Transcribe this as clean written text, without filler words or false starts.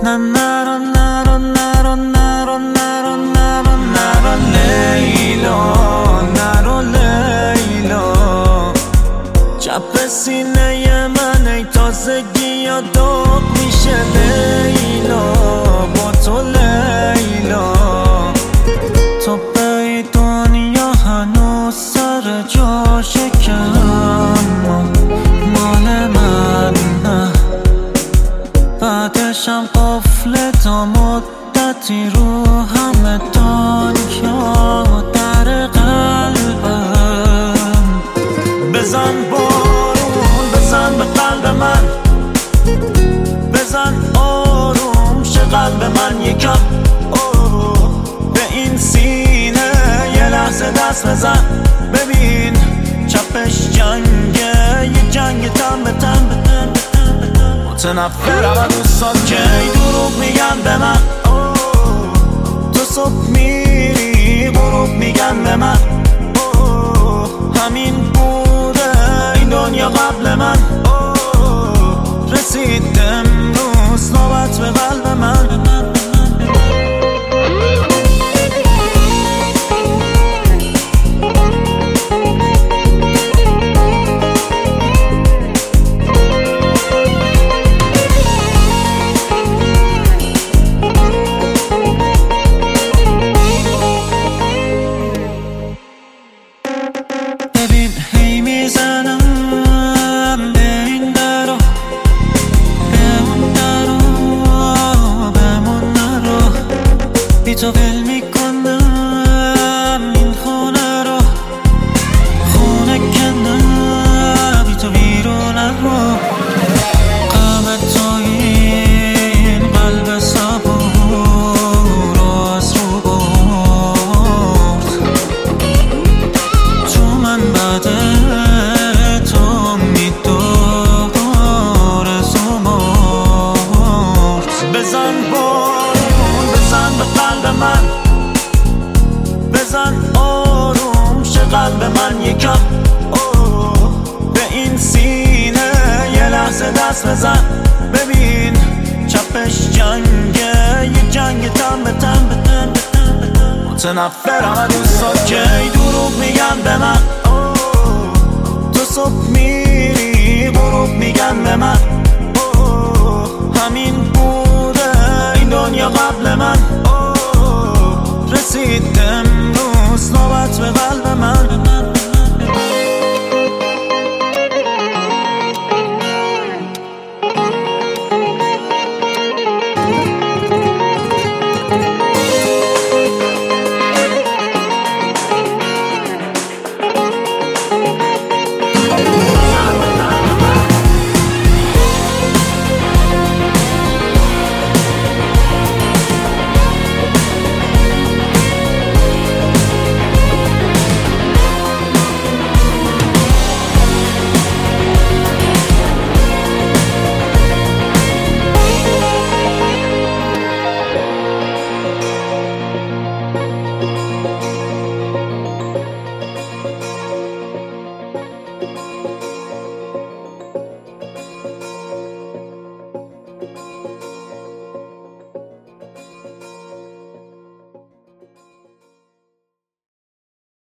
نرو نرو نرو نرو نرو نرو نرو لیلا، نرو لیلا. چپ سینه من ای تازگی یا داغ میشه لیلا، با تو لیلا. تو به دنیا هنوز سر جاشه که اما مال من نه. بعدشم قفل تا مدتی رو همه دنیا در قلبم. بزن بارون، بزن به قلب من، بزن آروم شه قلب من یکم. به این سینه یه لحظه دست بزن، ببین چپش جنگه، یه جنگ تن به تن. متنفرم از دوستات که دروغ میگن به من. تو صبح میری غروب میگن به من. همین بوده این دنیا قبل من. رسید امروز نوبت به قلب من. ببین هی میزنم به این درو، به اون درو، بمون نرو. بی تو ول میکنم این خونه رو، خونه کنم بی تو بیرون رو. غم تویی این قلب صبور رو از رو برد. تو من بعد تو میدور زمرد. بزن بارون، بزن به قلب من، بزن آروم شه قلب من یکم. به این سینه یه لحظه دست بزن، ببین چپش جنگه، یه جنگ تن به تن. متنفرم از دوستات که دروغ میگن به من. تو صبح میری غروب میگن به من.